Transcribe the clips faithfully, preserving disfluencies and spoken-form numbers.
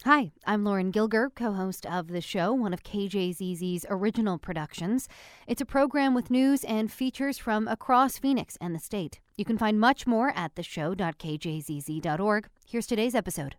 Hi, I'm Lauren Gilger, co host of the show, one of K J Z Z's original productions. It's a program with news and features from across Phoenix and the state. You can find much more at the show dot k j z z dot org. Here's today's episode.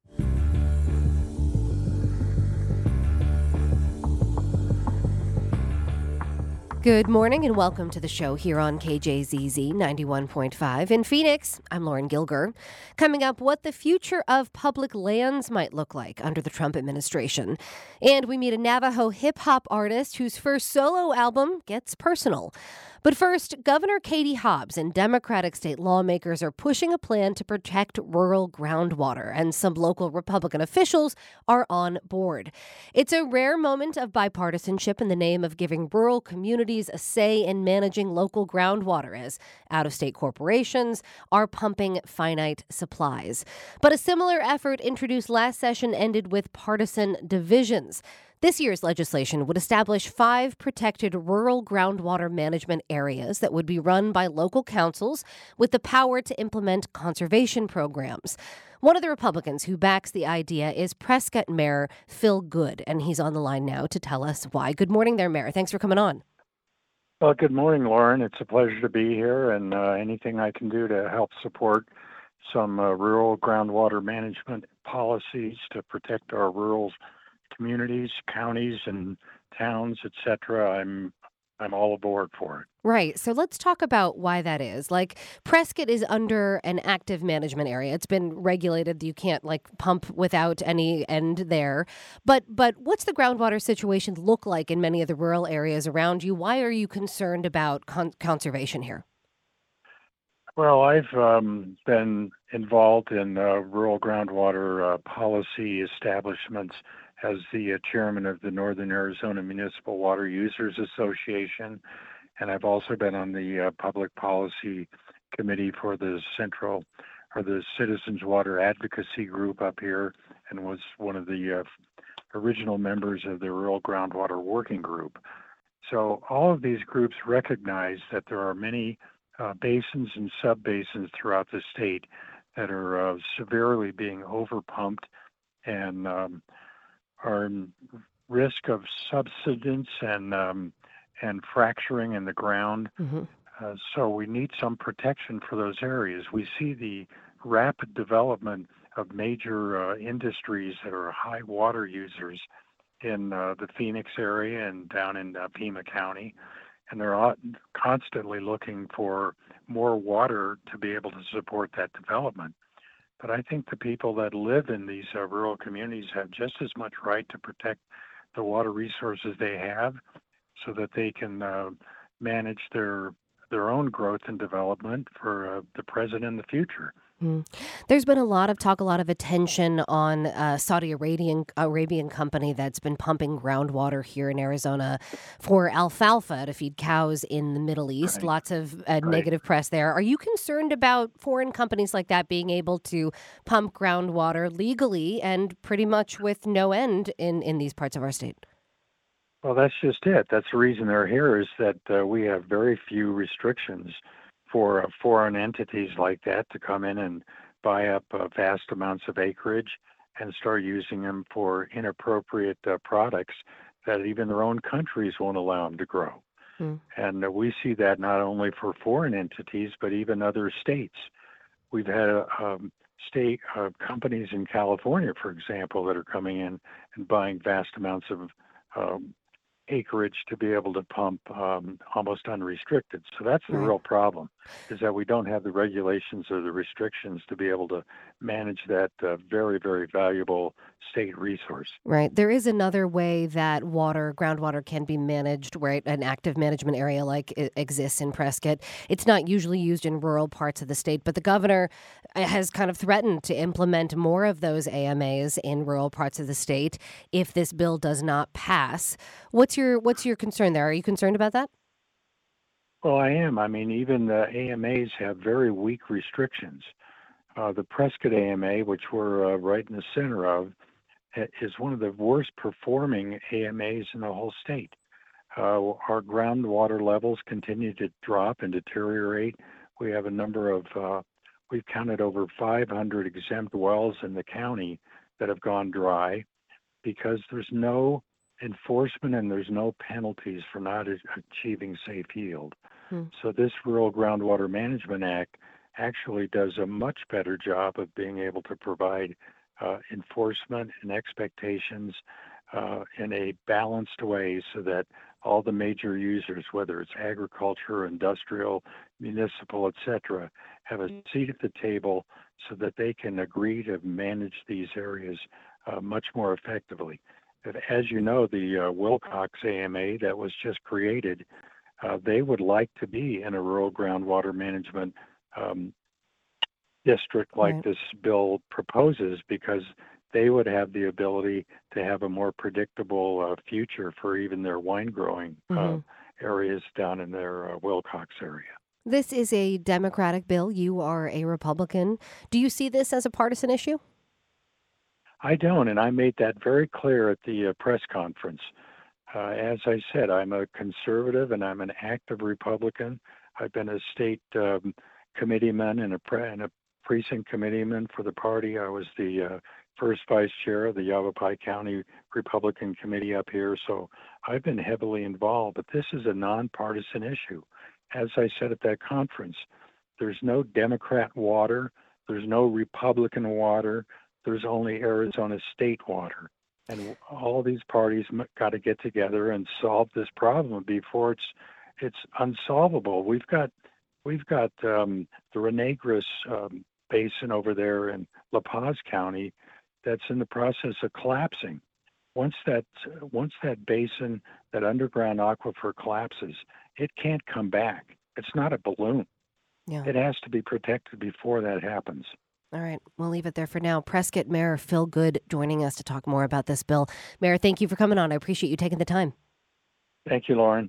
Good morning and welcome to the show here on K J Z Z ninety-one point five. In Phoenix, I'm Lauren Gilger. Coming up, what the future of public lands might look like under the Trump administration. And we meet a Navajo hip-hop artist whose first solo album gets personal. But first, Governor Katie Hobbs and Democratic state lawmakers are pushing a plan to protect rural groundwater, and some local Republican officials are on board. It's a rare moment of bipartisanship in the name of giving rural communities a say in managing local groundwater, as out-of-state corporations are pumping finite supplies. But a similar effort introduced last session ended with partisan divisions. This year's legislation would establish five protected rural groundwater management areas that would be run by local councils with the power to implement conservation programs. One of the Republicans who backs the idea is Prescott Mayor Phil Goode, and he's on the line now to tell us why. Good morning there, Mayor. Thanks for coming on. Well, good morning, Lauren. It's a pleasure to be here, and uh, anything I can do to help support some uh, rural groundwater management policies to protect our rural communities, counties, and towns, et cetera. I'm I'm all aboard for it. Right. So let's talk about why that is. Like, Prescott is under an active management area. It's been regulated. You can't like pump without any end there. But but what's the groundwater situation look like in many of the rural areas around you? Why are you concerned about con- conservation here? Well, I've um, been involved in uh, rural groundwater uh, policy establishments as the uh, chairman of the Northern Arizona Municipal Water Users Association, and I've also been on the uh, public policy committee for the Central or the Citizens Water Advocacy Group up here, and was one of the uh, original members of the Rural Groundwater Working Group. So all of these groups recognize that there are many uh, basins and sub-basins throughout the state that are uh, severely being overpumped and um, are in risk of subsidence and um, and fracturing in the ground. Mm-hmm. Uh, so we need some protection for those areas. We see the rapid development of major uh, industries that are high water users in uh, the Phoenix area and down in uh, Pima County, and they're all constantly looking for more water to be able to support that development. But I think the people that live in these uh, rural communities have just as much right to protect the water resources they have so that they can uh, manage their their own growth and development for uh, the present and the future. Mm. There's been a lot of talk, a lot of attention on uh, Saudi Arabian Arabian company that's been pumping groundwater here in Arizona for alfalfa to feed cows in the Middle East. Right. Lots of uh, Right. negative press there. Are you concerned about foreign companies like that being able to pump groundwater legally and pretty much with no end in, in these parts of our state? Well, that's just it. That's the reason they're here, is that uh, we have very few restrictions for uh, foreign entities like that to come in and buy up uh, vast amounts of acreage and start using them for inappropriate uh, products that even their own countries won't allow them to grow. Mm. And uh, we see that not only for foreign entities, but even other states. We've had uh, um, state uh, companies in California, for example, that are coming in and buying vast amounts of um, acreage to be able to pump um, almost unrestricted. So that's the Right. real problem, is that we don't have the regulations or the restrictions to be able to manage that uh, very, very valuable state resource. Right. There is another way that water, groundwater can be managed, right? An active management area like it exists in Prescott. It's not usually used in rural parts of the state, but the governor has kind of threatened to implement more of those A M As in rural parts of the state if this bill does not pass. What's your what's your concern there? Are you concerned about that? Well, I am. I mean, even the A M As have very weak restrictions. Uh, the Prescott A M A, which we're uh, right in the center of, ha- is one of the worst performing A M As in the whole state. Uh, our groundwater levels continue to drop and deteriorate. We have a number of, uh, we've counted over five hundred exempt wells in the county that have gone dry because there's no enforcement and there's no penalties for not achieving safe yield. Hmm. So this Rural Groundwater Management Act actually does a much better job of being able to provide uh, enforcement and expectations uh, in a balanced way so that all the major users, whether it's agriculture, industrial, municipal, et cetera, have a seat at the table so that they can agree to manage these areas uh, much more effectively. As you know, the uh, Wilcox A M A that was just created, uh, they would like to be in a rural groundwater management um, district like Right. this bill proposes, because they would have the ability to have a more predictable uh, future for even their wine growing uh, Mm-hmm. areas down in their uh, Wilcox area. This is a Democratic bill. You are a Republican. Do you see this as a partisan issue? I don't, and I made that very clear at the uh, press conference. Uh, as I said, I'm a conservative and I'm an active Republican. I've been a state um, committeeman and a, pre- and a precinct committeeman for the party. I was the uh, first vice chair of the Yavapai County Republican Committee up here, so I've been heavily involved. But this is a nonpartisan issue. As I said at that conference, there's no Democrat water, there's no Republican water, there's only Arizona state water. And all these parties got to get together and solve this problem before it's it's unsolvable. We've got we've got um, the Renegris um, Basin over there in La Paz County that's in the process of collapsing. Once that once that basin, that underground aquifer collapses, it can't come back. It's not a balloon. Yeah. It has to be protected before that happens. All right. We'll leave it there for now. Prescott Mayor Phil Goode joining us to talk more about this bill. Mayor, thank you for coming on. I appreciate you taking the time. Thank you, Lauren.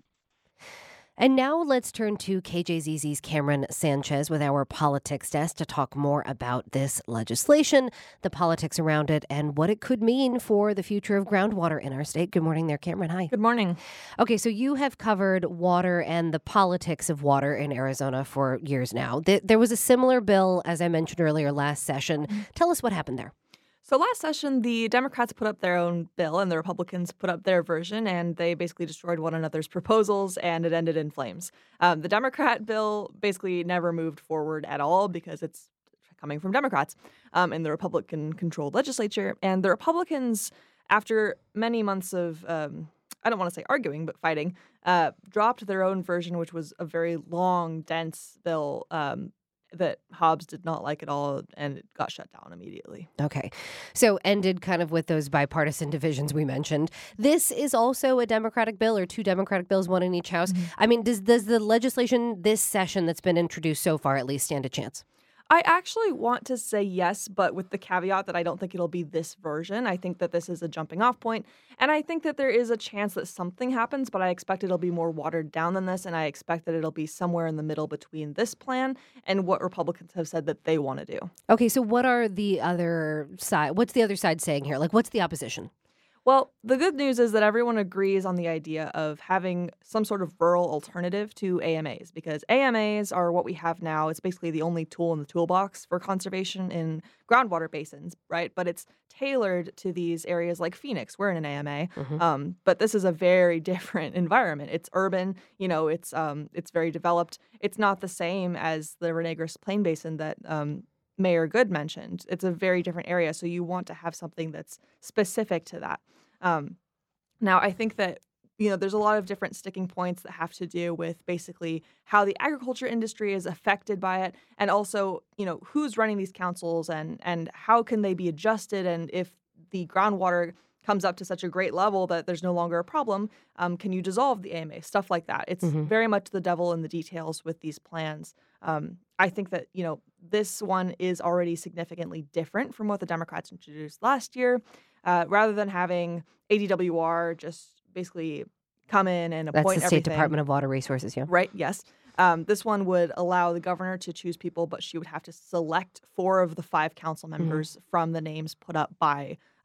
And now let's turn to K J Z Z's Cameron Sanchez with our politics desk to talk more about this legislation, the politics around it, and what it could mean for the future of groundwater in our state. Good morning there, Cameron. Hi. Good morning. Okay, so you have covered water and the politics of water in Arizona for years now. There was a similar bill, as I mentioned earlier, last session. Tell us what happened there. So last session, the Democrats put up their own bill and the Republicans put up their version, and they basically destroyed one another's proposals, and it ended in flames. Um, the Democrat bill basically never moved forward at all because it's coming from Democrats um, in the Republican-controlled legislature. And the Republicans, after many months of, um, I don't want to say arguing, but fighting, uh, dropped their own version, which was a very long, dense bill um that Hobbs did not like at all, and it got shut down immediately. Okay. So ended kind of with those bipartisan divisions we mentioned. This is also a Democratic bill, or two Democratic bills, one in each house. Mm-hmm. I mean, does, does the legislation this session that's been introduced so far at least stand a chance? I actually want to say yes, but with the caveat that I don't think it'll be this version. I think that this is a jumping off point, and I think that there is a chance that something happens, but I expect it'll be more watered down than this, and I expect that it'll be somewhere in the middle between this plan and what Republicans have said that they want to do. Okay, so what are the other side? What's the other side saying here? Like, what's the opposition? Well, the good news is that everyone agrees on the idea of having some sort of rural alternative to A M As, because A M As are what we have now. It's basically the only tool in the toolbox for conservation in groundwater basins, right? But it's tailored to these areas like Phoenix. We're in an A M A, mm-hmm. um, but this is a very different environment. It's urban, you know, it's um, it's very developed. It's not the same as the Renegris Plain Basin that um, Mayor Goode mentioned. It's a very different area, so you want to have something that's specific to that. Um, now, I think that, you know, there's a lot of different sticking points that have to do with basically how the agriculture industry is affected by it, and also, you know, who's running these councils and and how can they be adjusted, and if the groundwater comes up to such a great level that there's no longer a problem, um, can you dissolve the A M A? Stuff like that. It's mm-hmm. very much the devil in the details with these plans. Um, I think that, you know, this one is already significantly different from what the Democrats introduced last year. Uh, rather than having A D W R just basically come in and appoint everything. That's the State Department of Water Resources, yeah. Right, yes. Um, this one would allow the governor to choose people, but she would have to select four of the five council members mm-hmm. from the names put up by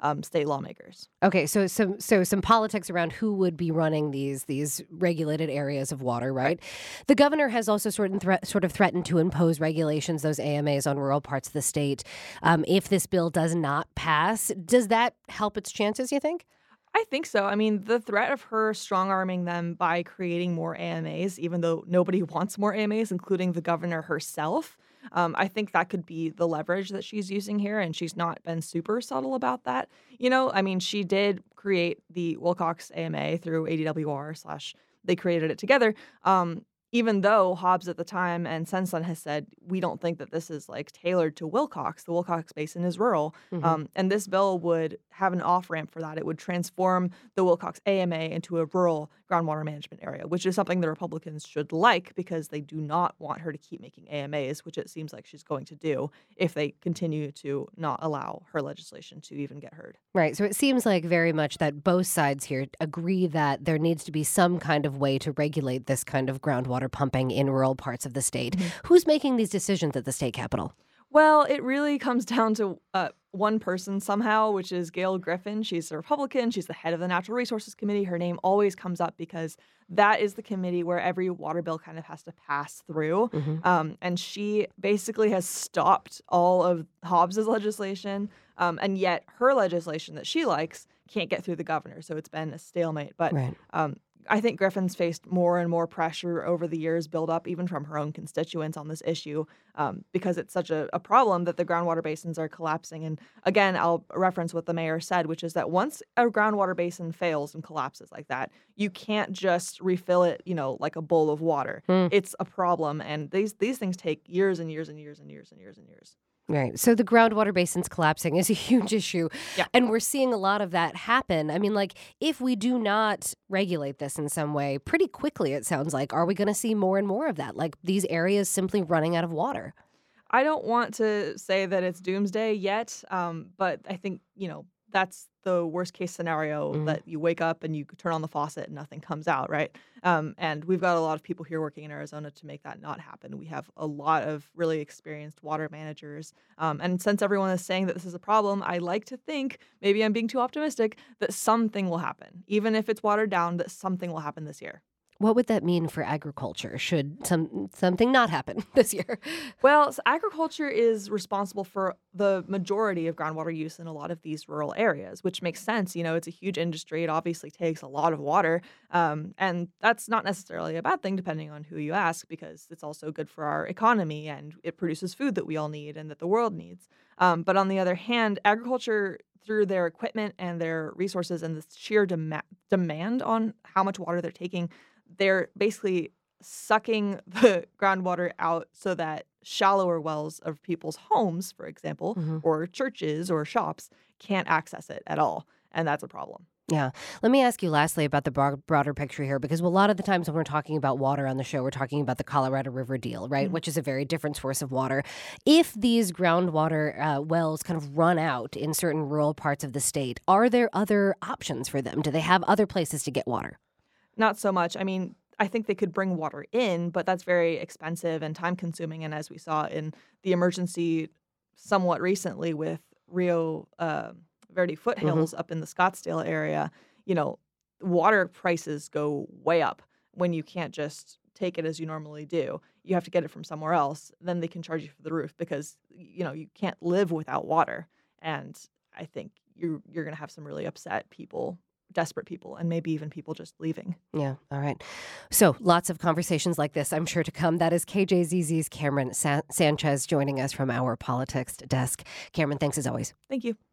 um, state lawmakers. Okay, so some so some politics around who would be running these these regulated areas of water, right? right. The governor has also sort of, thre- sort of threatened to impose regulations, those A M As, on rural parts of the state. Um, if this bill does not pass, does that help its chances, you think? I think so. I mean, the threat of her strong-arming them by creating more A M As, even though nobody wants more A M As, including the governor herself, um, I think that could be the leverage that she's using here, and she's not been super subtle about that. You know, I mean, she did create the Wilcox A M A through A D W R slash they created it together. Um, even though Hobbs at the time and Senslin has said, we don't think that this is like tailored to Wilcox. The Wilcox Basin is rural. Mm-hmm. Um, and this bill would have an off-ramp for that. It would transform the Wilcox A M A into a rural groundwater management area, which is something the Republicans should like because they do not want her to keep making A M As, which it seems like she's going to do if they continue to not allow her legislation to even get heard. Right. So it seems like very much that both sides here agree that there needs to be some kind of way to regulate this kind of groundwater pumping in rural parts of the state. Mm-hmm. Who's making these decisions at the state capitol? Well, it really comes down to uh, one person somehow, which is Gail Griffin. She's a Republican. She's the head of the Natural Resources Committee. Her name always comes up because that is the committee where every water bill kind of has to pass through. Mm-hmm. Um, and she basically has stopped all of Hobbs's legislation. Um, and yet her legislation that she likes can't get through the governor. So it's been a stalemate. But right. um, I think Griffin's faced more and more pressure over the years build up, even from her own constituents on this issue, um, because it's such a, a problem that the groundwater basins are collapsing. And again, I'll reference what the mayor said, which is that once a groundwater basin fails and collapses like that, you can't just refill it, you know, like a bowl of water. Mm. It's a problem. And these these things take years and years and years and years and years and years. Right. So the groundwater basins collapsing is a huge issue. Yeah. And we're seeing a lot of that happen. I mean, like, if we do not regulate this in some way, pretty quickly, it sounds like, are we going to see more and more of that? Like these areas simply running out of water? I don't want to say that it's doomsday yet, um, but I think, you know, that's the worst case scenario, mm-hmm. that you wake up and you turn on the faucet and nothing comes out, right? Um, and we've got a lot of people here working in Arizona to make that not happen. We have a lot of really experienced water managers. Um, and since everyone is saying that this is a problem, I like to think, maybe I'm being too optimistic, that something will happen. Even if it's watered down, that something will happen this year. What would that mean for agriculture? Should some something not happen this year? Well, so agriculture is responsible for the majority of groundwater use in a lot of these rural areas, which makes sense. You know, it's a huge industry. It obviously takes a lot of water. Um, and that's not necessarily a bad thing, depending on who you ask, because it's also good for our economy and it produces food that we all need and that the world needs. Um, but on the other hand, agriculture, through their equipment and their resources and the sheer dem- demand on how much water they're taking, they're basically sucking the groundwater out so that shallower wells of people's homes, for example, mm-hmm. or churches or shops can't access it at all. And that's a problem. Yeah. Let me ask you lastly about the broad, broader picture here, because a lot of the times when we're talking about water on the show, we're talking about the Colorado River deal, right, mm-hmm. which is a very different source of water. If these groundwater uh, wells kind of run out in certain rural parts of the state, are there other options for them? Do they have other places to get water? Not so much. I mean, I think they could bring water in, but that's very expensive and time consuming. And as we saw in the emergency somewhat recently with Rio uh, Verde foothills mm-hmm. up in the Scottsdale area, you know, water prices go way up when you can't just take it as you normally do. You have to get it from somewhere else. Then they can charge you for the roof because, you know, you can't live without water. And I think you're, you're going to have some really upset people, desperate people, and maybe even people just leaving. Yeah. All right. So lots of conversations like this, I'm sure, to come. That is K J Z Z's Cameron Sa- Sanchez joining us from our politics desk. Cameron, thanks as always. Thank you.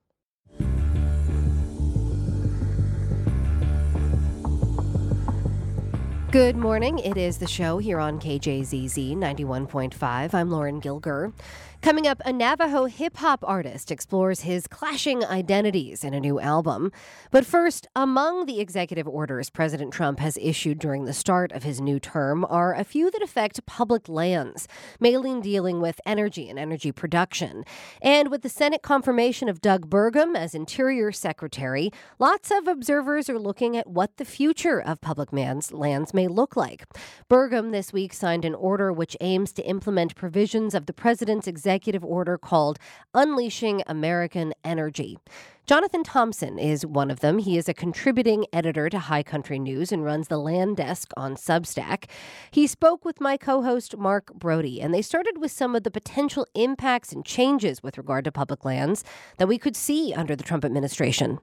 Good morning. It is the show here on K J Z Z ninety-one point five. I'm Lauren Gilger. Coming up, a Navajo hip-hop artist explores his clashing identities in a new album. But first, among the executive orders President Trump has issued during the start of his new term are a few that affect public lands, mainly dealing with energy and energy production. And with the Senate confirmation of Doug Burgum as Interior Secretary, lots of observers are looking at what the future of public lands may look like. Burgum this week signed an order which aims to implement provisions of the president's executive executive order called Unleashing American Energy. Jonathan Thompson is one of them. He is a contributing editor to High Country News and runs the Land Desk on Substack. He spoke with my co-host Mark Brody, and they started with some of the potential impacts and changes with regard to public lands that we could see under the Trump administration.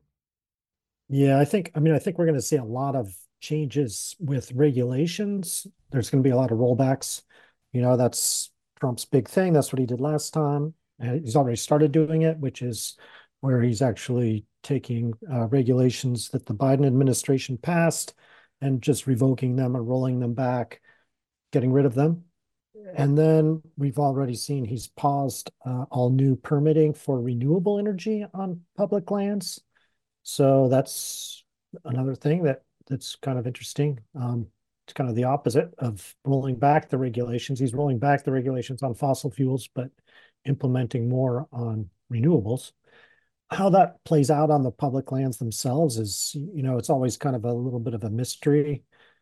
Yeah, I think, I mean, I think we're going to see a lot of changes with regulations. There's going to be a lot of rollbacks. You know, that's Trump's big thing. That's what he did last time. And he's already started doing it, which is where he's actually taking uh, regulations that the Biden administration passed and just revoking them and rolling them back, getting rid of them. And then we've already seen he's paused uh, all new permitting for renewable energy on public lands. So that's another thing that that's kind of interesting. Um, it's kind of the opposite of rolling back the regulations. He's rolling back the regulations on fossil fuels, but implementing more on renewables. How that plays out on the public lands themselves is, you know, it's always kind of a little bit of a mystery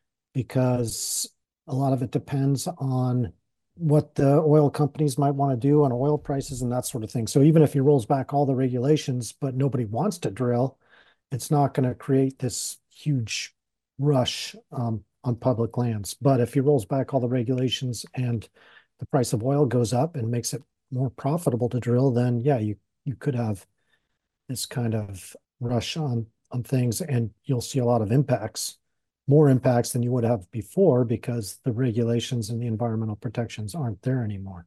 because a lot of it depends on what the oil companies might want to do on oil prices and that sort of thing. So even if he rolls back all the regulations, but nobody wants to drill, it's not going to create this huge rush um, on public lands. But if he rolls back all the regulations and the price of oil goes up and makes it more profitable to drill, then yeah, you you could have this kind of rush on on things, and you'll see a lot of impacts, more impacts than you would have before because the regulations and the environmental protections aren't there anymore.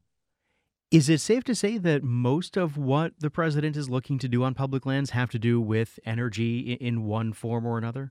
Is it safe to say that most of what the president is looking to do on public lands have to do with energy in one form or another?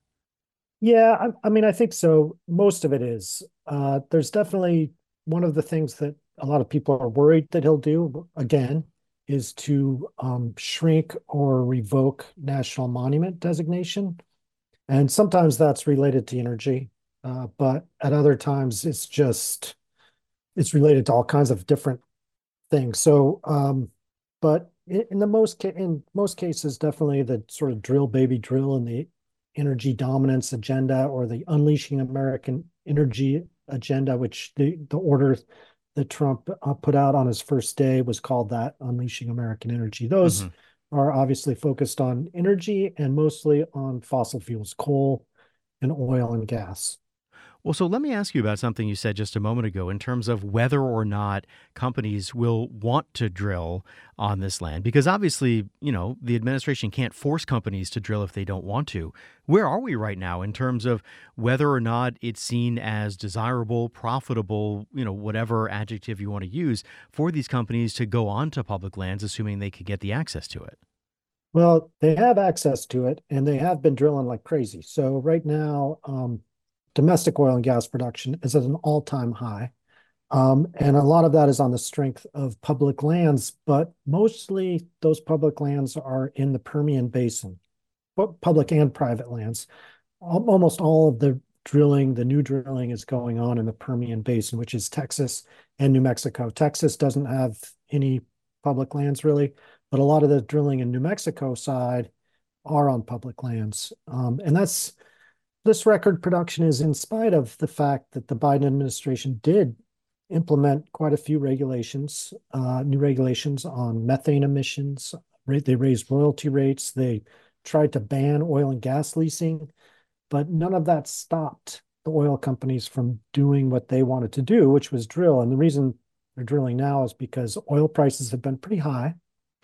Yeah, I, I mean, I think so. Most of it is. Uh, there's definitely one of the things that a lot of people are worried that he'll do, again, is to um, shrink or revoke national monument designation. And sometimes that's related to energy, uh, but at other times it's just, it's related to all kinds of different things. So, um, but in, in the most, ca- in most cases, definitely the sort of drill, baby, drill and the energy dominance agenda or the unleashing American energy agenda, which the, the order that Trump uh, put out on his first day was called that, Unleashing American Energy. Those mm-hmm. are obviously focused on energy and mostly on fossil fuels, coal and oil and gas. Well, so let me ask you about something you said just a moment ago in terms of whether or not companies will want to drill on this land, because obviously, you know, the administration can't force companies to drill if they don't want to. Where are we right now in terms of whether or not it's seen as desirable, profitable, you know, whatever adjective you want to use for these companies to go onto public lands, assuming they could get the access to it? Well, they have access to it and they have been drilling like crazy. So right now, um, domestic oil and gas production is at an all-time high. Um, and a lot of that is on the strength of public lands, but mostly those public lands are in the Permian Basin, public and private lands. Almost all of the drilling, the new drilling is going on in the Permian Basin, which is Texas and New Mexico. Texas doesn't have any public lands really, but a lot of the drilling in New Mexico side are on public lands. Um, and that's This record production is in spite of the fact that the Biden administration did implement quite a few regulations, uh, new regulations on methane emissions. They raised royalty rates. They tried to ban oil and gas leasing, but none of that stopped the oil companies from doing what they wanted to do, which was drill. And the reason they're drilling now is because oil prices have been pretty high,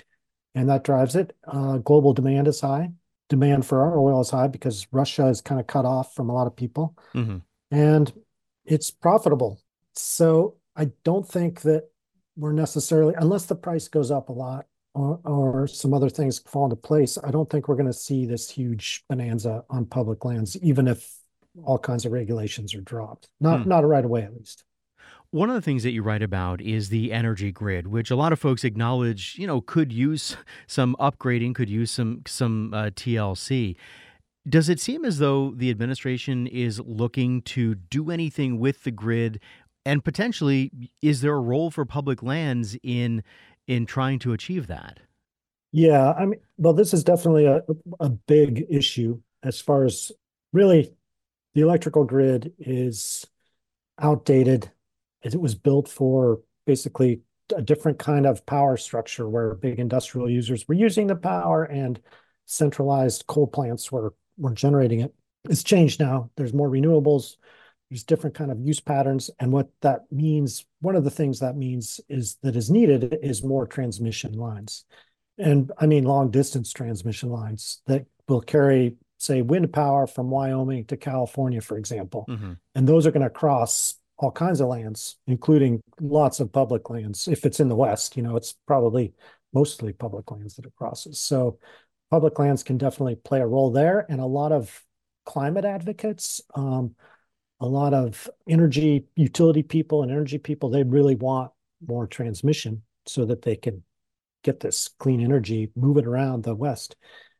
and that drives it. Uh, global demand is high. Demand for our oil is high because Russia is kind of cut off from a lot of people, mm-hmm. and it's profitable. So I don't think that we're necessarily, unless the price goes up a lot or, or some other things fall into place, I don't think we're going to see this huge bonanza on public lands, even if all kinds of regulations are dropped. Not, mm. not right away, at least. One of the things that you write about is the energy grid, which a lot of folks acknowledge, you know, could use some upgrading, could use some some uh, T L C. Does it seem as though the administration is looking to do anything with the grid, and potentially, is there a role for public lands in in trying to achieve that? Yeah, I mean, well, this is definitely a a big issue as far as really the electrical grid is outdated. It was built for basically a different kind of power structure where big industrial users were using the power and centralized coal plants were, were generating it. It's changed now. There's more renewables. There's different kind of use patterns. And what that means, one of the things that means is that is needed is more transmission lines. And I mean long distance transmission lines that will carry, say, wind power from Wyoming to California, for example. Mm-hmm. And those are going to cross all kinds of lands, including lots of public lands. If it's in the West, you know, it's probably mostly public lands that it crosses. So public lands can definitely play a role there. And a lot of climate advocates, um, a lot of energy utility people and energy people, they really want more transmission so that they can get this clean energy moving around the West.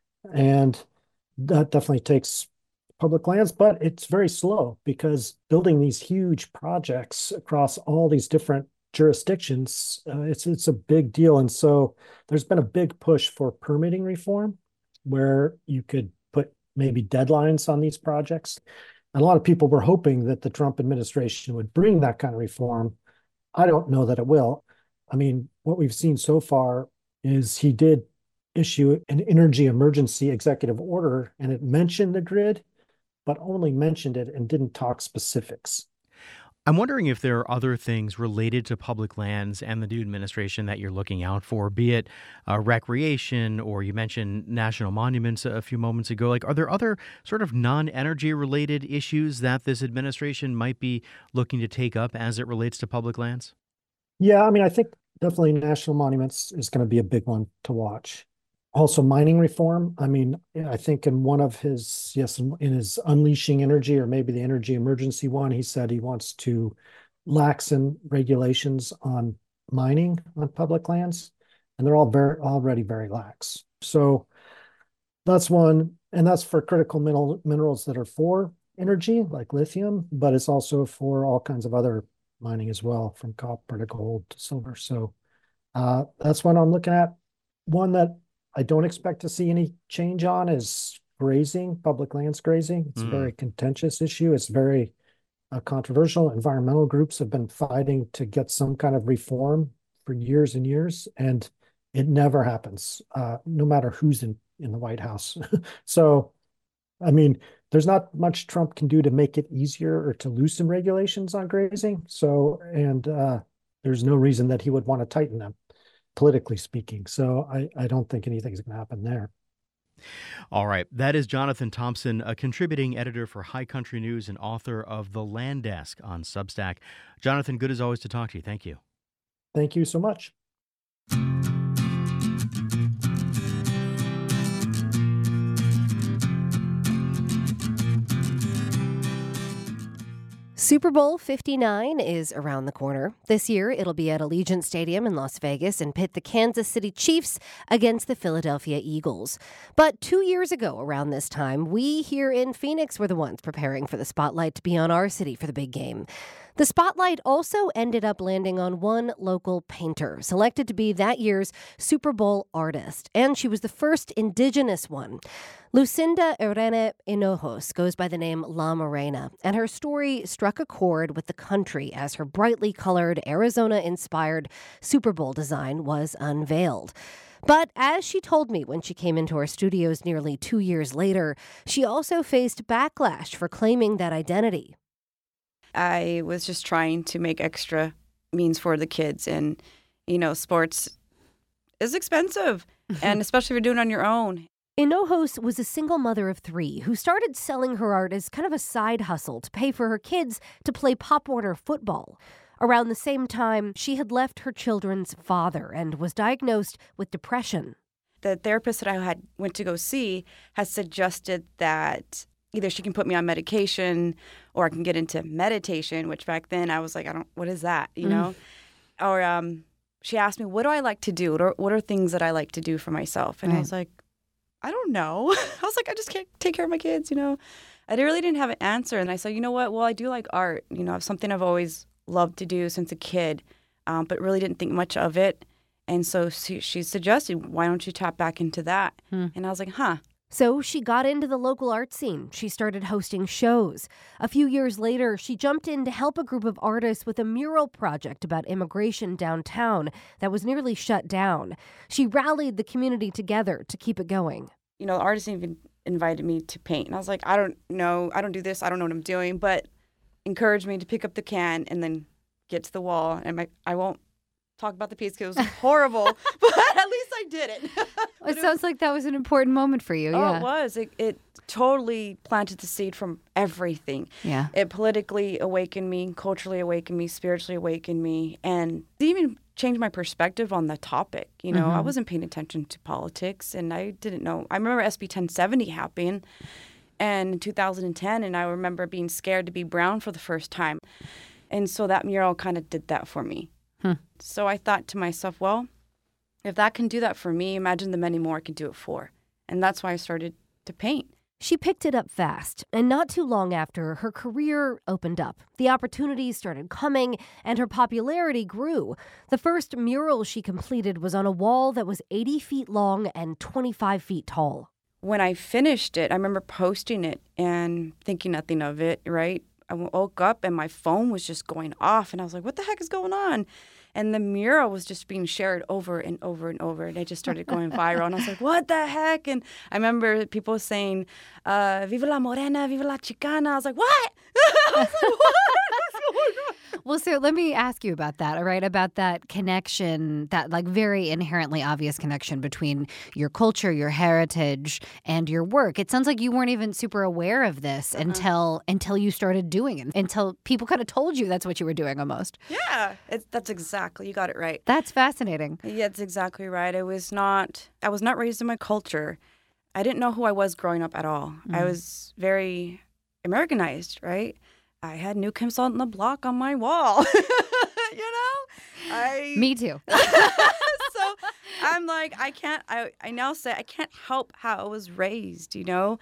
And that definitely takes public lands, but it's very slow because building these huge projects across all these different jurisdictions, uh, it's it's a big deal. And so there's been a big push for permitting reform where you could put maybe deadlines on these projects. And a lot of people were hoping that the Trump administration would bring that kind of reform. I don't know that it will. I mean, what we've seen so far is he did issue an energy emergency executive order, and it mentioned the grid, but only mentioned it and didn't talk specifics. I'm wondering if there are other things related to public lands and the new administration that you're looking out for, be it uh, recreation, or you mentioned national monuments a few moments ago. Like, are there other sort of non-energy related issues that this administration might be looking to take up as it relates to public lands? Yeah, I mean, I think definitely national monuments is going to be a big one to watch. Also, mining reform. I mean, I think in one of his, yes, in his Unleashing Energy, or maybe the energy emergency one, he said he wants to laxen regulations on mining on public lands, and they're all very already very lax. So that's one, and that's for critical mineral, minerals that are for energy, like lithium, but it's also for all kinds of other mining as well, from copper to gold to silver. So uh, that's one I'm looking at. One that I don't expect to see any change on is grazing, public lands grazing. It's mm. a very contentious issue. It's very uh, controversial. Environmental groups have been fighting to get some kind of reform for years and years, and it never happens, uh, no matter who's in, in the White House. So, I mean, there's not much Trump can do to make it easier or to loosen regulations on grazing. So, and uh, there's no reason that he would want to tighten them, politically speaking. So I, I don't think anything's going to happen there. All right. That is Jonathan Thompson, a contributing editor for High Country News and author of The Land Desk on Substack. Jonathan, good as always to talk to you. Thank you. Thank you so much. Super Bowl fifty-nine is around the corner. This year, it'll be at Allegiant Stadium in Las Vegas and pit the Kansas City Chiefs against the Philadelphia Eagles. But two years ago, around this time, we here in Phoenix were the ones preparing for the spotlight to be on our city for the big game. The spotlight also ended up landing on one local painter, selected to be that year's Super Bowl artist, and she was the first indigenous one. Lucinda Irene Hinojos goes by the name La Morena, and her story struck a chord with the country as her brightly colored, Arizona-inspired Super Bowl design was unveiled. But as she told me when she came into our studios nearly two years later, she also faced backlash for claiming that identity. I was just trying to make extra means for the kids. And, you know, sports is expensive, and especially if you're doing it on your own. Hinojos was a single mother of three who started selling her art as kind of a side hustle to pay for her kids to play Pop Warner football. Around the same time, she had left her children's father and was diagnosed with depression. The therapist that I had went to go see has suggested that either she can put me on medication or I can get into meditation, which back then I was like, I don't, what is that, you know? Mm. Or um, she asked me, what do I like to do? What are, what are things that I like to do for myself? And mm. I was like, I don't know. I was like, I just can't take care of my kids, you know? I really didn't have an answer. And I said, you know what? Well, I do like art. You know, it's something I've always loved to do since a kid, um, but really didn't think much of it. And so she, she suggested, why don't you tap back into that? Hmm. And I was like, huh. So she got into the local art scene. She started hosting shows. A few years later, she jumped in to help a group of artists with a mural project about immigration downtown that was nearly shut down. She rallied the community together to keep it going. You know, the artist even invited me to paint. And I was like, I don't know. I don't do this. I don't know what I'm doing. But encouraged me to pick up the can and then get to the wall. And my, I won't talk about the piece because it was horrible, but at least I did it. It sounds was, like that was an important moment for you. Oh, yeah. it was. It, it totally planted the seed from everything. Yeah. It politically awakened me, culturally awakened me, spiritually awakened me, and it even changed my perspective on the topic. You know, mm-hmm. I wasn't paying attention to politics, and I didn't know. I remember S B ten seventy happening and in two thousand ten, and I remember being scared to be brown for the first time. And so that mural kind of did that for me. Hmm. So I thought to myself, well, if that can do that for me, imagine the many more I can do it for. And that's why I started to paint. She picked it up fast, and not too long after, her career opened up. The opportunities started coming, and her popularity grew. The first mural she completed was on a wall that was eighty feet long and twenty-five feet tall. When I finished it, I remember posting it and thinking nothing of it, right? I woke up and my phone was just going off, and I was like, what the heck is going on? And the mural was just being shared over and over and over, and it just started going viral. And I was like, what the heck? And I remember people saying, uh, Viva la Morena, Viva la Chicana. I was like, what? I was like, what? What's going on? Well, so let me ask you about that, all right? About that connection, that like very inherently obvious connection between your culture, your heritage, and your work. It sounds like you weren't even super aware of this uh-huh. until until you started doing it, until people kind of told you that's what you were doing almost. Yeah, it's, that's exactly, you got it right. That's fascinating. Yeah, that's exactly right. I was not, I was not raised in my culture. I didn't know who I was growing up at all. Mm. I was very Americanized, right? I had New Kids on the Block on my wall, you know? I Me too. So I'm like, I can't, I, I now say I can't help how I was raised, you know?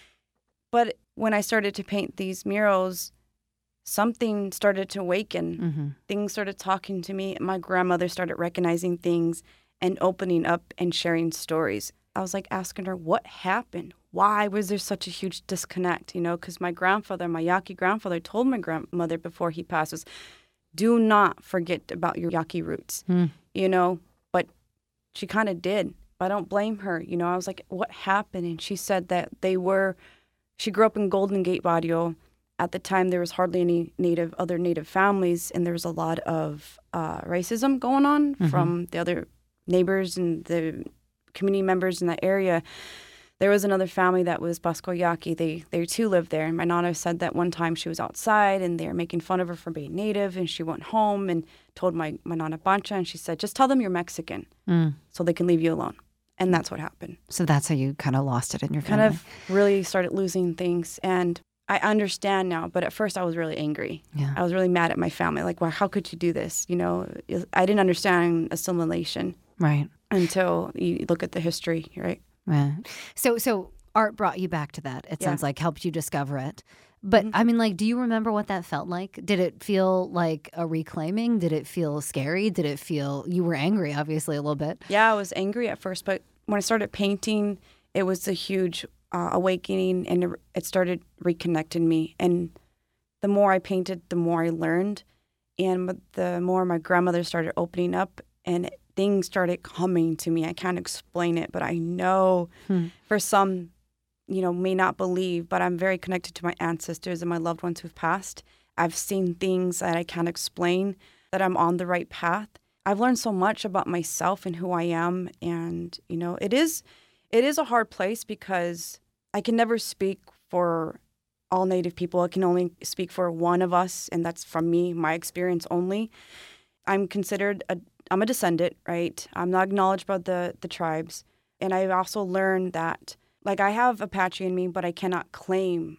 But when I started to paint these murals, something started to awaken. Mm-hmm. Things started talking to me. My grandmother started recognizing things and opening up and sharing stories. I was like asking her, what happened? Why was there such a huge disconnect? You know, because my grandfather, my Yaqui grandfather, told my grandmother before he passes, do not forget about your Yaqui roots, mm. you know, but she kind of did. But I don't blame her. You know, I was like, what happened? And she said that they were, she grew up in Golden Gate Barrio. At the time, there was hardly any native, other native families, and there was a lot of uh, racism going on mm-hmm. from the other neighbors and the community members in that area. There was another family that was Pasco Yaqui. They they too lived there. And my nana said that one time she was outside and they were making fun of her for being native. And she went home and told my, my nana Pancha, and she said, just tell them you're Mexican mm. so they can leave you alone. And that's what happened. So that's how you kind of lost it in your family. Kind of really started losing things. And I understand now, but at first I was really angry. Yeah. I was really mad at my family. Like, well, how could you do this? You know, I didn't understand assimilation. Right. Until you look at the history, right? Yeah. So, so art brought you back to that. It sounds yeah. like helped you discover it. But Mm-hmm. I mean, like, do you remember what that felt like? Did it feel like a reclaiming? Did it feel scary? Did it feel, you were angry, obviously, a little bit? Yeah, I was angry at first, but when I started painting, it was a huge uh, awakening, and it, it started reconnecting me. And the more I painted, the more I learned, and the more my grandmother started opening up, and it, things started coming to me. I can't explain it, but I know hmm. for some, you know, may not believe, but I'm very connected to my ancestors and my loved ones who've passed. I've seen things that I can't explain, that I'm on the right path. I've learned so much about myself and who I am. And, you know, it is, it is a hard place because I can never speak for all Native people. I can only speak for one of us, and that's from me, my experience only. I'm considered a I'm a descendant, right? I'm not acknowledged by the, the tribes. And I've also learned that, like, I have Apache in me, but I cannot claim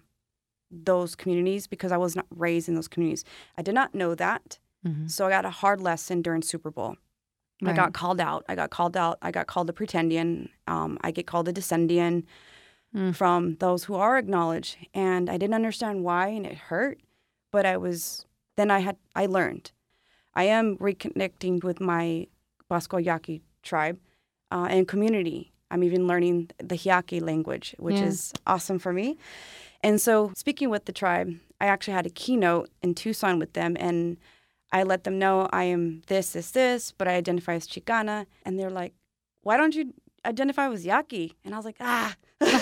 those communities because I was not raised in those communities. I did not know that. Mm-hmm. So I got a hard lesson during Super Bowl. Right. I got called out. I got called out. I got called a pretendian. Um, I get called a descendian mm. from those who are acknowledged. And I didn't understand why, and it hurt. But I was, then I had, I learned. I am reconnecting with my Pasco Yaqui tribe uh, and community. I'm even learning the Hiake language, which Yeah. is awesome for me. And so speaking with the tribe, I actually had a keynote in Tucson with them, and I let them know I am this, this, this, but I identify as Chicana. And they're like, why don't you identify as Yaqui? And I was like, ah.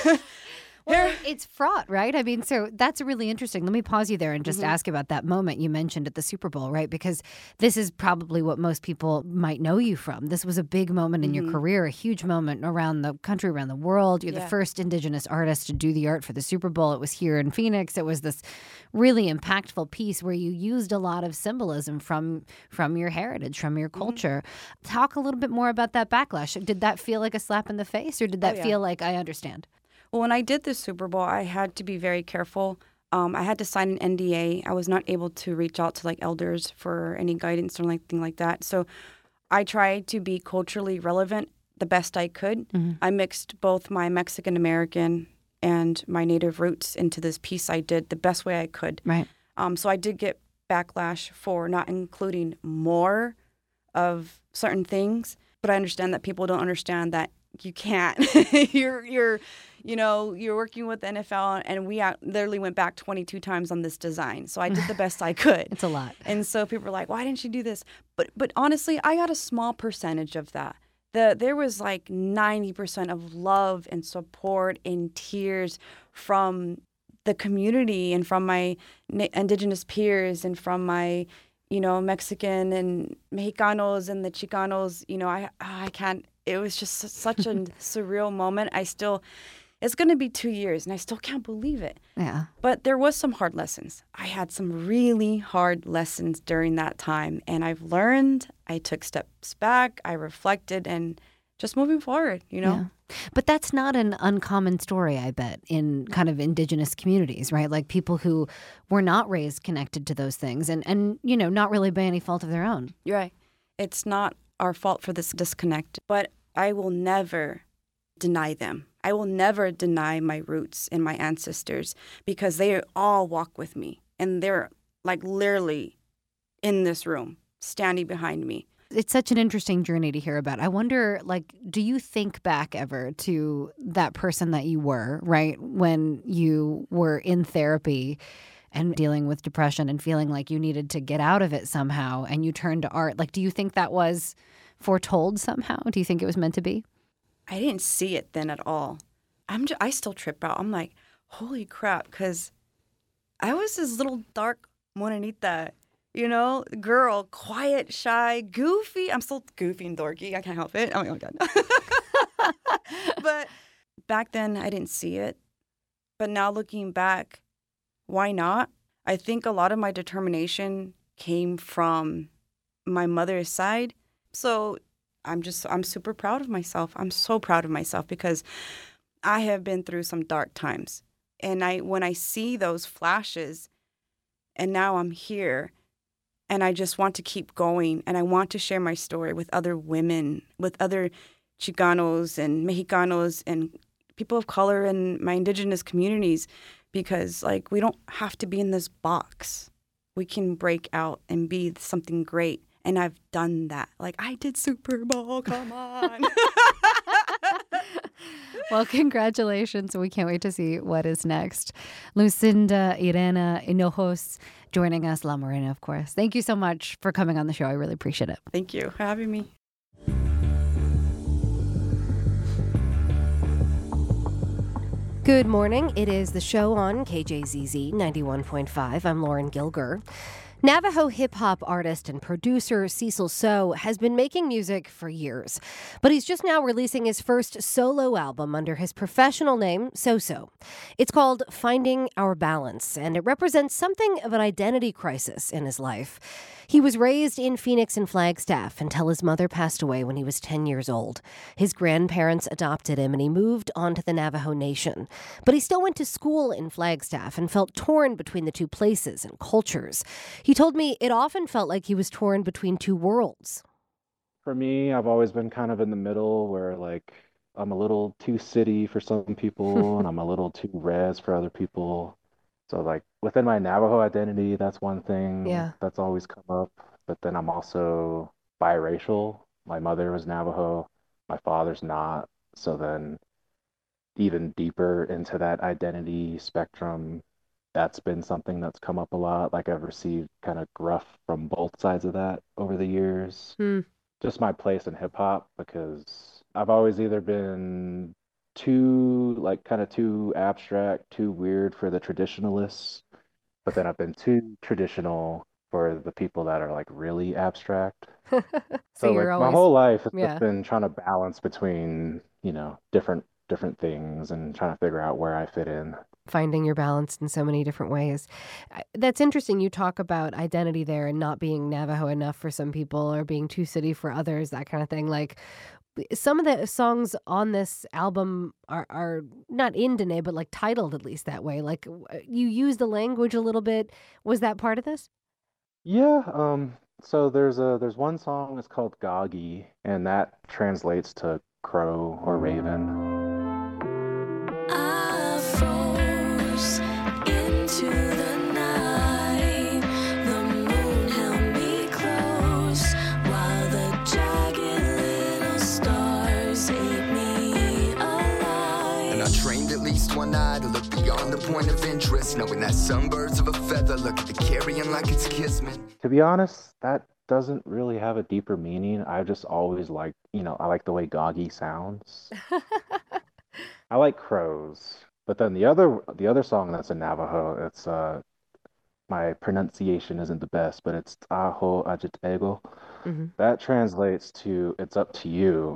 Well, it's fraught, right? I mean, so that's really interesting. Let me pause you there and just Mhm. ask about that moment you mentioned at the Super Bowl, right? Because this is probably what most people might know you from. This was a big moment in your Mhm. career, a huge moment around the country, around the world. You're the Yeah. first Indigenous artist to do the art for the Super Bowl. It was here in Phoenix. It was this really impactful piece where you used a lot of symbolism from from your heritage, from your culture. Talk a little bit more about that backlash. Did that feel like a slap in the face, or did that yeah. feel like, I understand? Well, when I did the Super Bowl, I had to be very careful. Um, I had to sign an N D A. I was not able to reach out to like elders for any guidance or anything like that. So I tried to be culturally relevant the best I could. Mhm. I mixed both my Mexican American and my native roots into this piece I did the best way I could. Right. Um, so I did get backlash for not including more of certain things, but I understand that people don't understand that you can't. you're you're you know you're working with the N F L, and we out, literally went back twenty-two times on this design. So I did the best I could. It's a lot. And so people were like, "Why didn't you do this?" But but honestly, I got a small percentage of that. The there was like ninety percent of love and support and tears from the community and from my na- indigenous peers and from my you know Mexican and Mexicanos and the Chicanos. You know, I I can't. It was just su- such a surreal moment. I still, it's going to be two years, and I still can't believe it. Yeah. But there was some hard lessons. I had some really hard lessons during that time, and I've learned. I took steps back. I reflected, and just moving forward, you know? Yeah. But that's not an uncommon story, I bet, in kind of indigenous communities, right? Like people who were not raised connected to those things and, and you know, not really by any fault of their own. You're right. It's not our fault for this disconnect, but I will never deny them. I will never deny my roots and my ancestors because they all walk with me, and they're like literally in this room, standing behind me. It's such an interesting journey to hear about. I wonder, like, do you think back ever to that person that you were, right, when you were in therapy and dealing with depression and feeling like you needed to get out of it somehow, and you turned to art? Like, do you think that was foretold somehow? Do you think it was meant to be? I didn't see it then at all. I'm just, I still trip out. I'm like, holy crap, because I was this little dark morenita, you know, girl, quiet, shy, goofy. I'm still goofy and dorky. I can't help it. Oh my God. But back then, I didn't see it. But now looking back, why not? I think a lot of my determination came from my mother's side. So I'm just, I'm super proud of myself. I'm so proud of myself because I have been through some dark times. And I, when I see those flashes, and now I'm here, and I just want to keep going, and I want to share my story with other women, with other Chicanos and Mexicanos and people of color in my indigenous communities, because like we don't have to be in this box. We can break out and be something great. And I've done that. Like, I did Super Bowl, come on. Well, congratulations. We can't wait to see what is next. Lucinda Irena Hinojos joining us, La Morena, of course. Thank you so much for coming on the show. I really appreciate it. Thank you for having me. Good morning. It is the show on K J Z Z ninety-one point five. I'm Lauren Gilger. Navajo hip-hop artist and producer Cecil So has been making music for years, but he's just now releasing his first solo album under his professional name, So So. It's called Finding Our Balance, and it represents something of an identity crisis in his life. He was raised in Phoenix and Flagstaff until his mother passed away when he was ten years old. His grandparents adopted him, and he moved on to the Navajo Nation. But he still went to school in Flagstaff and felt torn between the two places and cultures. He told me it often felt like he was torn between two worlds. For me, I've always been kind of in the middle where, like, I'm a little too city for some people and I'm a little too res for other people. So, like, within my Navajo identity, that's one thing Yeah. that's always come up. But then I'm also biracial. My mother was Navajo, my father's not. So then even deeper into that identity spectrum, that's been something that's come up a lot. Like I've received kind of gruff from both sides of that over the years. Hmm. Just my place in hip hop, because I've always either been too, like, kind of too abstract, too weird for the traditionalists, but then I've been too traditional for the people that are like really abstract. So So you're like my always, whole life has just yeah, been trying to balance between, you know, different different things and trying to figure out where I fit in. finding your balance in so many different ways. I- That's interesting. You talk about identity there and not being Navajo enough for some people or being too city for others, that kind of thing. Like some of the songs on this album are, are not in Dene, but like titled at least that way. Like w- you use the language a little bit. Was that part of this? Yeah, um, so there's a there's one song that's called Gagi, and that translates to crow or raven. I froze into the night. The moon held me close while the jagged little stars ate me alive. And I trained at least one eye to look beyond the point of interest, knowing that some birds of a feather look at the carrion like it's kismet. To be honest, that doesn't really have a deeper meaning. I just always like, you know, I like the way Gagi sounds. I like crows. But then the other the other song that's in Navajo, it's uh my pronunciation isn't the best, but it's Taho Ajitego. Hmm. That translates to it's up to you.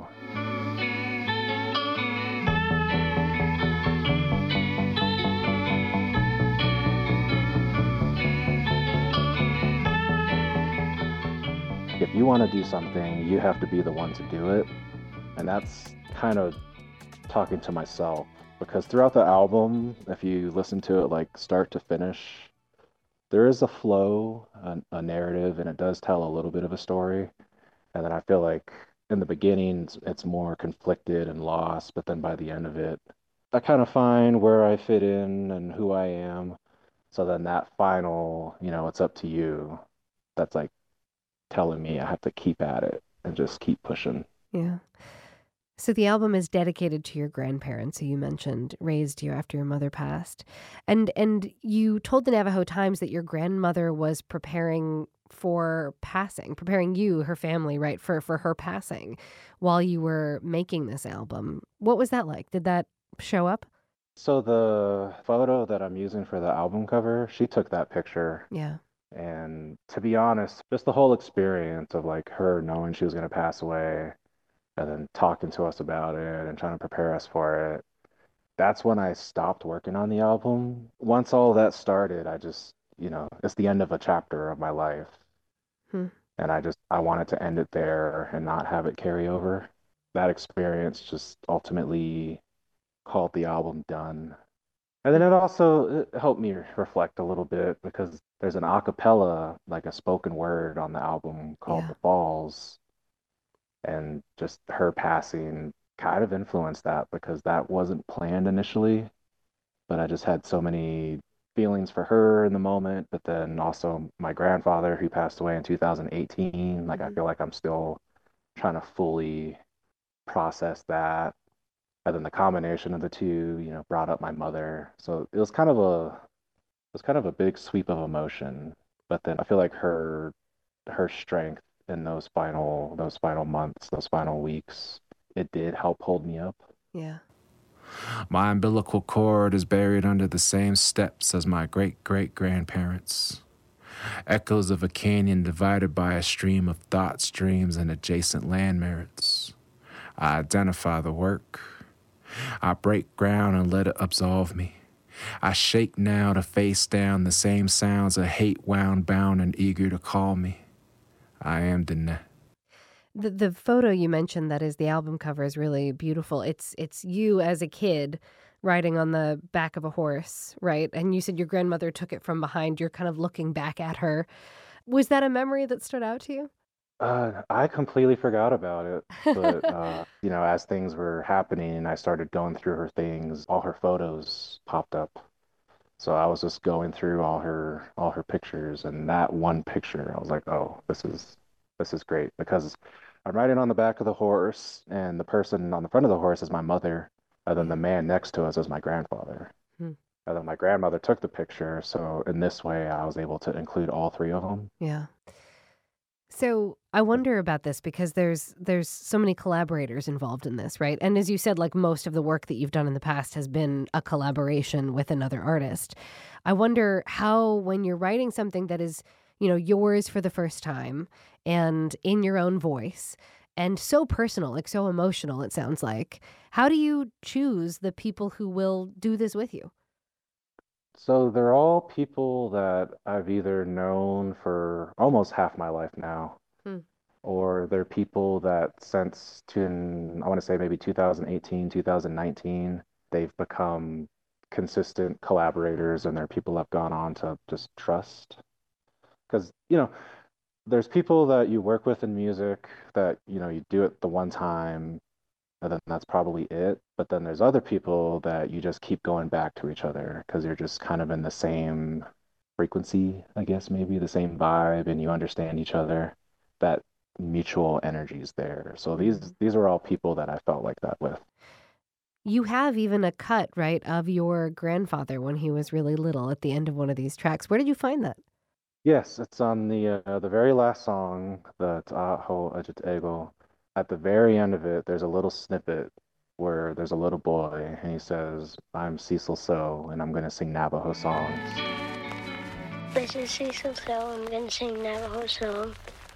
If you want to do something, you have to be the one to do it. And that's kind of talking to myself, because throughout the album, if you listen to it like start to finish, there is a flow, a, a narrative, and it does tell a little bit of a story. And then I feel like in the beginning, it's, it's more conflicted and lost, but then by the end of it, I kind of find where I fit in and who I am. So then that final, you know, it's up to you. That's like telling me I have to keep at it and just keep pushing. Yeah. So the album is dedicated to your grandparents, who you mentioned raised you after your mother passed. And and you told the Navajo Times that your grandmother was preparing for passing, preparing you, her family, right, for, for her passing while you were making this album. What was that like? Did that show up? So the photo that I'm using for the album cover, she took that picture. Yeah. And to be honest, just the whole experience of like her knowing she was going to pass away and then talking to us about it and trying to prepare us for it, that's when I stopped working on the album. Once all that started, I just, you know, it's the end of a chapter of my life. Hmm. And I just, I wanted to end it there and not have it carry over. That experience just ultimately called the album done. And then it also it helped me reflect a little bit, because there's an a cappella, like a spoken word on the album called Yeah. The Falls. And just her passing kind of influenced that, because that wasn't planned initially, but I just had so many feelings for her in the moment. But then also my grandfather, who passed away in two thousand eighteen, like I Mhm. feel like I'm still trying to fully process that. And then the combination of the two, you know, brought up my mother. So it was kind of a it was kind of a big sweep of emotion. But then I feel like her her strength in those final those final months, those final weeks, it did help hold me up. Yeah. My umbilical cord is buried under the same steps as my great-great-grandparents. Echoes of a canyon divided by a stream of thought streams and adjacent land merits. I identify the work. I break ground and let it absolve me. I shake now to face down the same sounds of hate wound bound and eager to call me. I am Dene. The the photo you mentioned that is the album cover is really beautiful. It's it's you as a kid riding on the back of a horse, right? And you said your grandmother took it from behind. You're kind of looking back at her. Was that a memory that stood out to you? Uh, I completely forgot about it. But uh, you know, as things were happening and I started going through her things, all her photos popped up. So I was just going through all her all her pictures, and that one picture, I was like, oh, this is this is great, because I'm riding on the back of the horse, and the person on the front of the horse is my mother, and then the man next to us is my grandfather. Hmm. And then my grandmother took the picture, so in this way, I was able to include all three of them. Yeah. So I wonder about this because there's there's so many collaborators involved in this, right? And as you said, like most of the work that you've done in the past has been a collaboration with another artist. I wonder how, when you're writing something that is, you know, yours for the first time and in your own voice and so personal, like so emotional, it sounds like, how do you choose the people who will do this with you? So they're all people that I've either known for almost half my life now, Hmm. or they're people that since to, I want to say maybe two thousand eighteen, two thousand nineteen, they've become consistent collaborators, and they're people I've gone on to just trust. Because, you know, there's people that you work with in music that, you know, you do it the one time, and then that's probably it. But then there's other people that you just keep going back to each other because you're just kind of in the same frequency, I guess, maybe the same vibe, and you understand each other. That mutual energy is there. So these these are all people that I felt like that with. You have even a cut, right, of your grandfather when he was really little at the end of one of these tracks. Where did you find that? Yes, it's on the uh, the very last song, the Ta'aho Ajit Ego. At the very end of it, there's a little snippet where there's a little boy, and he says, "I'm Cecil So, and I'm going to sing Navajo songs." This is Cecil So, I'm going to sing Navajo song.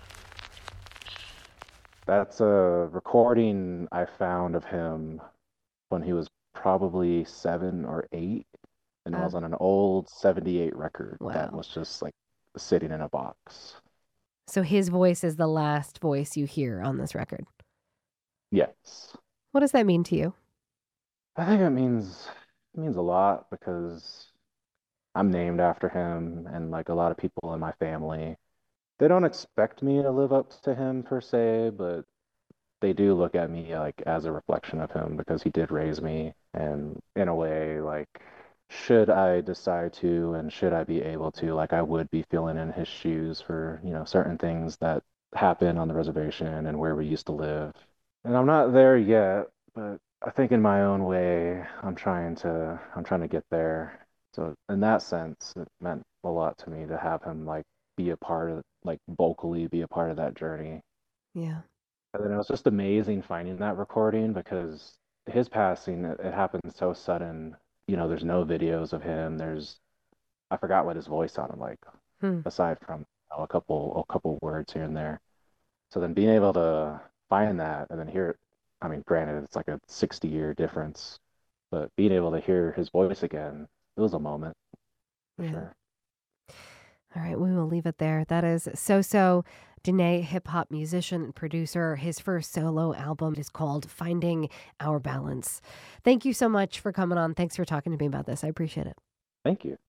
That's a recording I found of him when he was probably seven or eight, and it was Oh. on an old seventy-eight record that Wow. was just like sitting in a box. So his voice is the last voice you hear on this record. Yes. What does that mean to you? I think it means it means a lot because I'm named after him, and like a lot of people in my family, they don't expect me to live up to him per se, but they do look at me like as a reflection of him because he did raise me. And in a way, like, should I decide to and should I be able to, like, I would be filling in his shoes for, you know, certain things that happen on the reservation and where we used to live. And I'm not there yet, but I think in my own way, I'm trying to I'm trying to get there. So in that sense, it meant a lot to me to have him like be a part of, like, vocally be a part of that journey. Yeah. And then it was just amazing finding that recording because his passing, it, it happened so sudden. You know, there's no videos of him. There's, I forgot what his voice sounded like, Hmm. aside from, you know, a couple a couple words here and there. So then being able to find that and then hear it, I mean, granted, it's like a sixty year difference, but being able to hear his voice again, it was a moment, for Yeah. sure. All right, we will leave it there. That is So-So, Dene, hip-hop musician and producer. His first solo album is called Finding Our Balance. Thank you so much for coming on. Thanks for talking to me about this. I appreciate it. Thank you.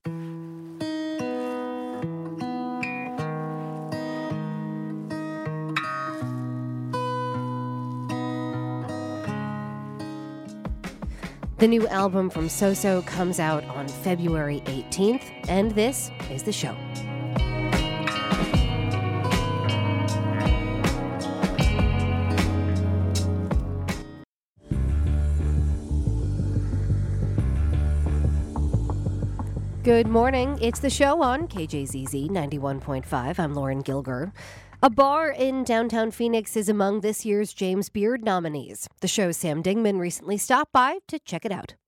The new album from So-So comes out on February eighteenth, and this is the show. Good morning. It's the show on K J Z Z ninety-one point five. I'm Lauren Gilger. A bar in downtown Phoenix is among this year's James Beard nominees. The show's Sam Dingman recently stopped by to check it out.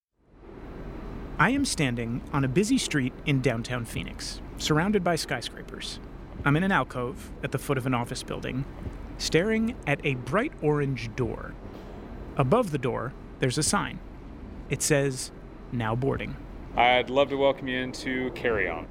I am standing on a busy street in downtown Phoenix, surrounded by skyscrapers. I'm in an alcove at the foot of an office building, staring at a bright orange door. Above the door, there's a sign. It says, "Now boarding." I'd love to welcome you into Carry On.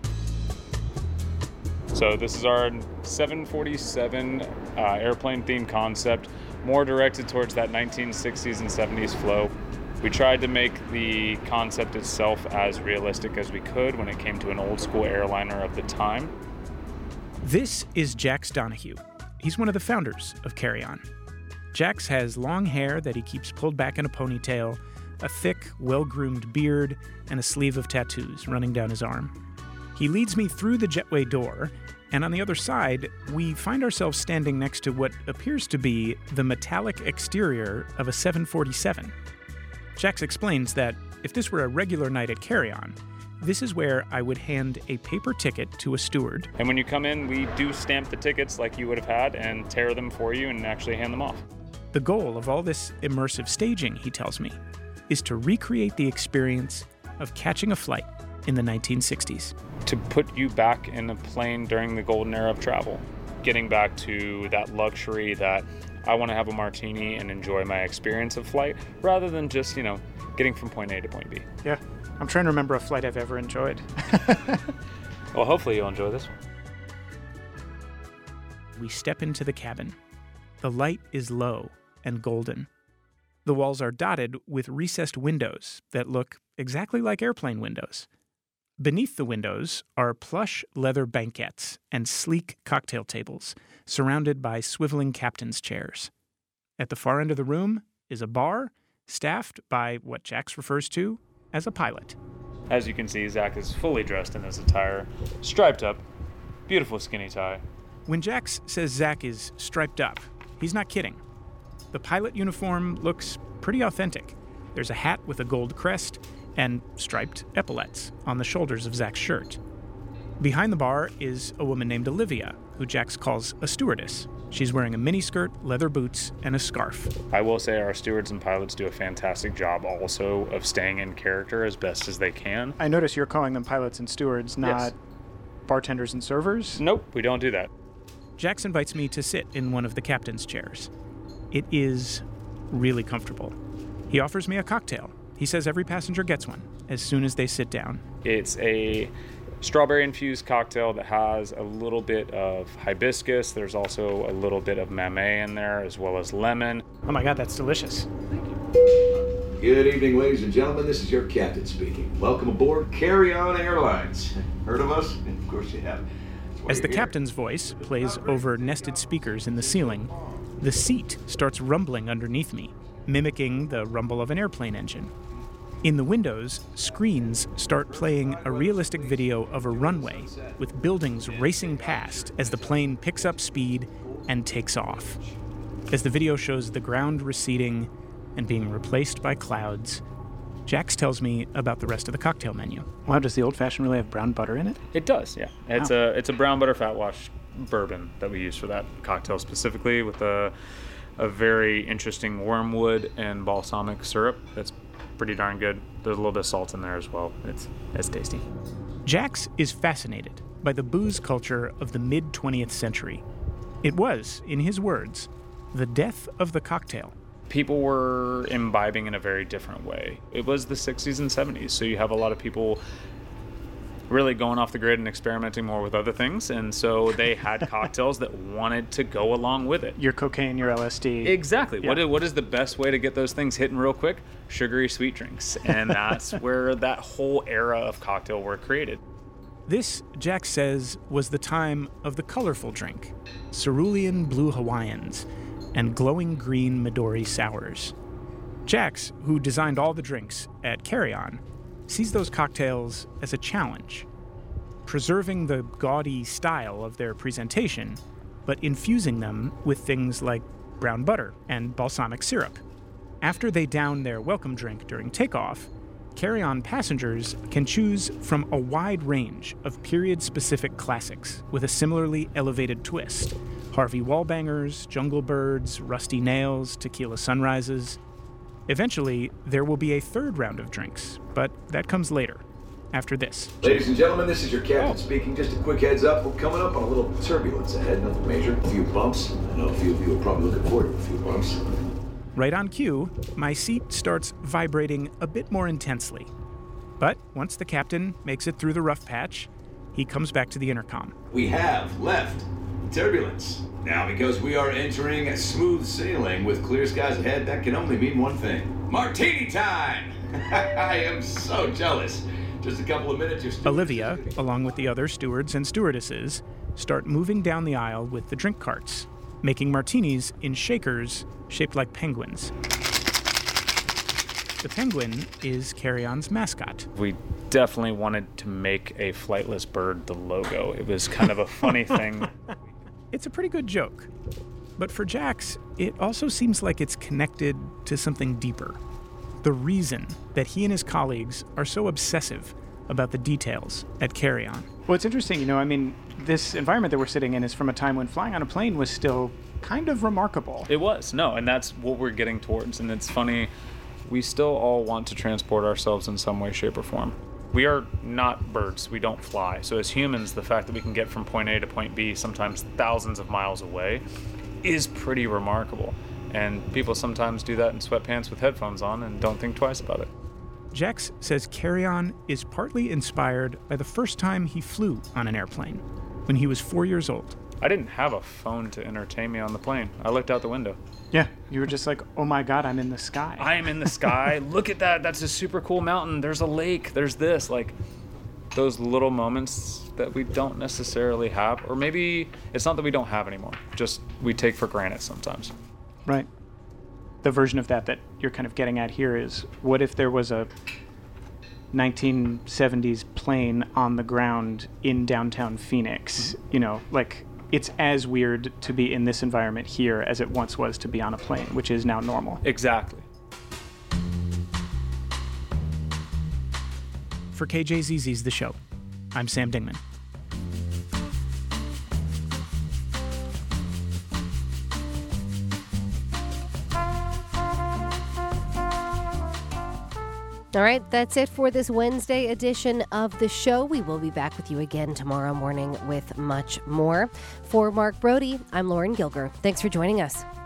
So this is our seven forty-seven uh, airplane-themed concept, more directed towards that nineteen sixties and seventies flow. We tried to make the concept itself as realistic as we could when it came to an old-school airliner of the time. This is Jax Donahue. He's one of the founders of Carry On. Jax has long hair that he keeps pulled back in a ponytail, a thick, well-groomed beard, and a sleeve of tattoos running down his arm. He leads me through the jetway door And on the other side, we find ourselves standing next to what appears to be the metallic exterior of a seven forty-seven. Jax explains that if this were a regular night at Carry On, this is where I would hand a paper ticket to a steward. And when you come in, we do stamp the tickets like you would have had and tear them for you and actually hand them off. The goal of all this immersive staging, he tells me, is to recreate the experience of catching a flight in the nineteen sixties. To put you back in a plane during the golden era of travel, getting back to that luxury that I want to have a martini and enjoy my experience of flight rather than just, you know, getting from point A to point B. Yeah, I'm trying to remember a flight I've ever enjoyed. Well, hopefully you'll enjoy this one. We step into the cabin. The light is low and golden. The walls are dotted with recessed windows that look exactly like airplane windows. Beneath the windows are plush leather banquettes and sleek cocktail tables, surrounded by swiveling captain's chairs. At the far end of the room is a bar, staffed by what Jax refers to as a pilot. As you can see, Zach is fully dressed in his attire, striped up, beautiful skinny tie. When Jax says Zach is striped up, he's not kidding. The pilot uniform looks pretty authentic. There's a hat with a gold crest and striped epaulets on the shoulders of Zach's shirt. Behind the bar is a woman named Olivia, who Jax calls a stewardess. She's wearing a miniskirt, leather boots, and a scarf. I will say our stewards and pilots do a fantastic job also of staying in character as best as they can. I notice you're calling them pilots and stewards, not Yes. bartenders and servers? Nope, we don't do that. Jax invites me to sit in one of the captain's chairs. It is really comfortable. He offers me a cocktail. He says every passenger gets one as soon as they sit down. It's a strawberry-infused cocktail that has a little bit of hibiscus. There's also a little bit of mamey in there, as well as lemon. Oh my God, that's delicious. Good evening, ladies and gentlemen. This is your captain speaking. Welcome aboard Carry On Airlines. Heard of us? Of course you have. As the captain's voice plays over nested speakers in the ceiling, the seat starts rumbling underneath me, mimicking the rumble of an airplane engine. In the windows, screens start playing a realistic video of a runway with buildings racing past as the plane picks up speed and takes off. As the video shows the ground receding and being replaced by clouds, Jax tells me about the rest of the cocktail menu. Wow, does the old-fashioned really have brown butter in it? It does, yeah. It's Wow. a it's a brown butter fat wash bourbon that we use for that cocktail specifically, with a a very interesting wormwood and balsamic syrup that's pretty darn good. There's a little bit of salt in there as well. It's it's tasty. Jax is fascinated by the booze culture of the mid-twentieth century. It was, in his words, the death of the cocktail. People were imbibing in a very different way. It was the sixties and seventies, so you have a lot of people really going off the grid and experimenting more with other things, and so they had cocktails that wanted to go along with it. Your cocaine, your L S D. Exactly. Yeah. What is, what is the best way to get those things hitting real quick? Sugary sweet drinks. And that's where that whole era of cocktail were created. This, Jax says, was the time of the colorful drink, cerulean blue Hawaiians, and glowing green Midori sours. Jax, who designed all the drinks at Carry On, sees those cocktails as a challenge, preserving the gaudy style of their presentation, but infusing them with things like brown butter and balsamic syrup. After they down their welcome drink during takeoff, Carry On passengers can choose from a wide range of period-specific classics with a similarly elevated twist. Harvey Wallbangers, Jungle Birds, Rusty Nails, Tequila Sunrises. Eventually, there will be a third round of drinks, but that comes later, after this. Ladies and gentlemen, this is your captain speaking. Just a quick heads up. We're coming up on a little turbulence ahead, nothing major. A few bumps. I know a few of you are probably looking forward to a few bumps. Right on cue, my seat starts vibrating a bit more intensely. But once the captain makes it through the rough patch, he comes back to the intercom. We have left turbulence. Now, because we are entering a smooth sailing with clear skies ahead, that can only mean one thing. Martini time! I am so jealous. Just a couple of minutes, you're Olivia, along with the other stewards and stewardesses, start moving down the aisle with the drink carts, making martinis in shakers shaped like penguins. The penguin is Carry On's mascot. We definitely wanted to make a flightless bird the logo. It was kind of a funny thing. It's a pretty good joke. But for Jax, it also seems like it's connected to something deeper. The reason that he and his colleagues are so obsessive about the details at Carry-On. Well, it's interesting, you know, I mean, this environment that we're sitting in is from a time when flying on a plane was still kind of remarkable. It was, no, and that's what we're getting towards. And it's funny, we still all want to transport ourselves in some way, shape, or form. We are not birds. We don't fly. So as humans, the fact that we can get from point A to point B, sometimes thousands of miles away, is pretty remarkable. And people sometimes do that in sweatpants with headphones on and don't think twice about it. Jax says Carry-On is partly inspired by the first time he flew on an airplane, when he was four years old. I didn't have a phone to entertain me on the plane. I looked out the window. Yeah, you were just like, oh my God, I'm in the sky. I am in the sky. Look at that. That's a super cool mountain. There's a lake. There's this. Like, those little moments that we don't necessarily have. Or maybe it's not that we don't have anymore. Just we take for granted sometimes. Right. The version of that that you're kind of getting at here is, what if there was a nineteen seventies plane on the ground in downtown Phoenix? You know, like, it's as weird to be in this environment here as it once was to be on a plane, which is now normal. Exactly. For K J Z Z's The Show, I'm Sam Dingman. All right, that's it for this Wednesday edition of the show. We will be back with you again tomorrow morning with much more. For Mark Brody, I'm Lauren Gilger. Thanks for joining us.